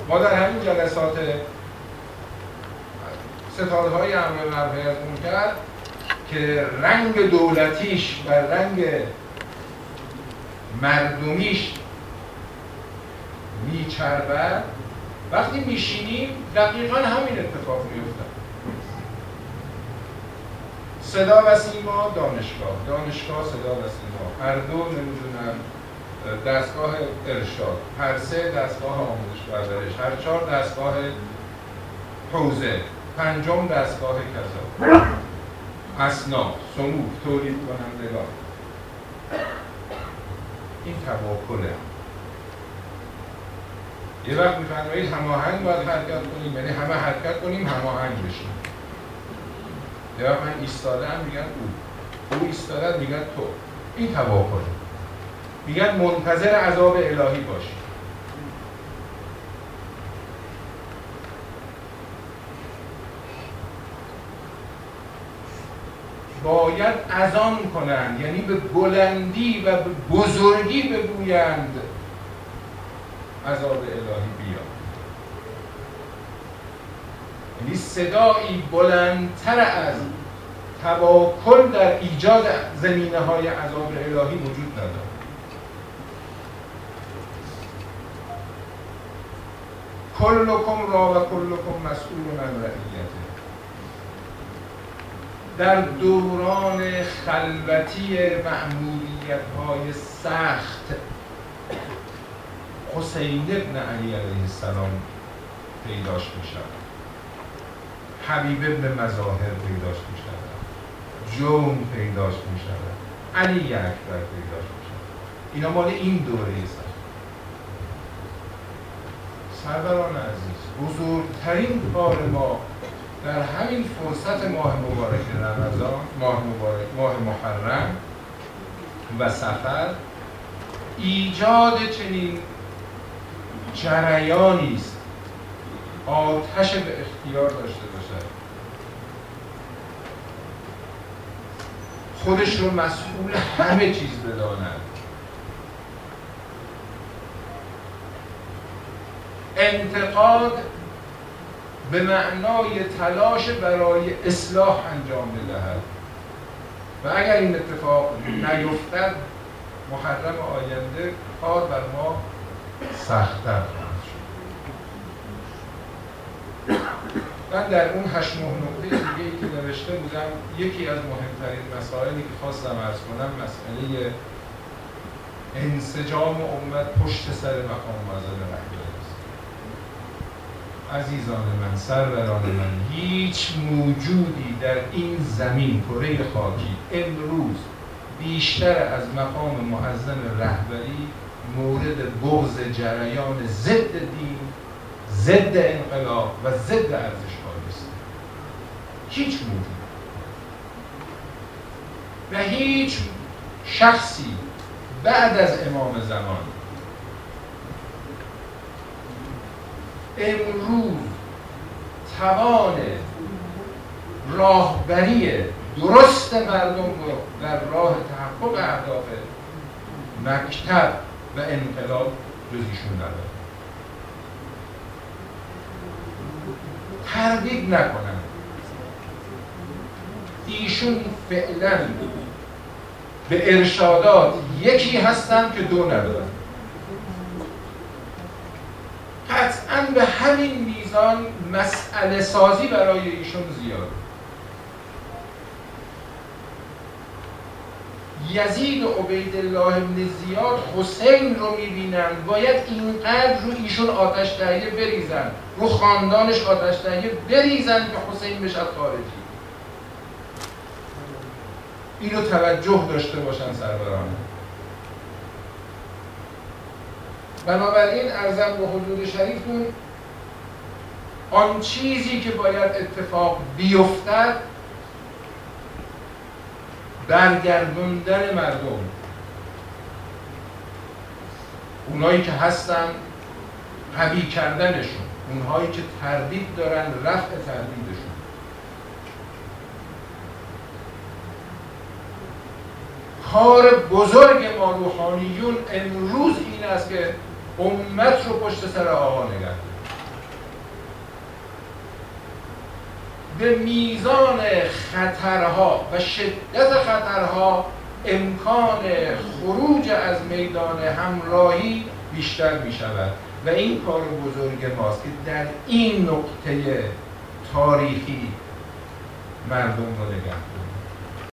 ما در همین جلسات ستادهای امر معروف از منکر که رنگ دولتیش و رنگ مردمیش میچربد، وقتی میشینیم دقیقا همین اتفاق میفته. صدا و سیما دانشگاه صدا و سیما، هر دو نمیدونم دستگاه ارشاد، هر سه دستگاه آموزش و پرورش، هر چهار دستگاه حوزه، پنجم دستگاه کذا، اصناف، صنوف، تولید کنندگان. این تواکله. یه وقت میفرمایید هماهنگ باید حرکت کنیم، یعنی همه حرکت کنیم هماهنگ بشیم. یه وقت من ایستادم میگن او ایستادن میگن تو. این تواکله. میگن منتظر عذاب الهی باشی. باید اذان کنند، یعنی به بلندی و به بزرگی بگویند عذاب الهی بیاد. یعنی صدایی بلندتر از تواکل در ایجاد زمینه‌های عذاب الهی وجود ندارد. کلکم را و کلکم مسئول عن رعیته. در دوران خلوتی مأموریت‌های سخت حسین ابن علی علیه السلام پیداش می‌شود، حبیب ابن مظاهر پیداش می‌شود، جون پیداش می‌شود، علی اکبر پیداش می‌شود. اینا مال این دوره است. سروران عزیز، بزرگترین کار ما در همین فرصت ماه مبارک رمضان، ماه محرم و سفر، ایجاد چنین جریانی است آتش به اختیار داشته باشد، خودش رو مسئول همه چیز بداند، انتقاد به معنای تلاش برای اصلاح انجام بدهد و اگر این اتفاق نیفتد محرم آینده کار بر ما سخت‌تر خواهد شد. من در اون 8-9 نکته دیگه‌ای که نوشته بودم، یکی از مهمترین مسائلی که خواستم عرض کنم مسئله انسجام امت پشت سر مقام معظم رهبری است. عزیزان من، سروران من، هیچ موجودی در این زمین کره خاکی امروز بیشتر از مقام معظم رهبری مورد بغض جریان ضد دین، ضد انقلاب و ضد ارزش‌ها است. هیچ موجود و هیچ شخصی بعد از امام زمان امروز توان راهبری درست مردم رو در راه تحقق اهداف مکتب و انقلاب جز ایشون نداره. تردید نکنن، ایشون فعلا به ارشادات یکی هستن که دو ندارن. قطعاً به همین میزان مسئله سازی برای ایشون زیاد. یزید و عبیدالله ابن زیاد حسین رو میبینن، باید اینقدر رو ایشون آتش دهیه بریزن، رو خاندانش آتش دهیه بریزن که حسین بشد خارجی. اینو توجه داشته باشن سروران. بنابراین عرضم به حضور شریفتون، آن چیزی که باید اتفاق بیفتد برگردوندن مردم، اونایی که هستن قوی کردنشون، اونهایی که تردید دارن رفع تردیدشون. کار بزرگ ما روحانیون امروز این است که امت رو پشت سر آقا نگه داریم. به میزان خطرها و شدت خطرها امکان خروج از میدان همراهی بیشتر می شود و این کار بزرگ ماست که در این نقطه تاریخی مردم رو نگه داریم.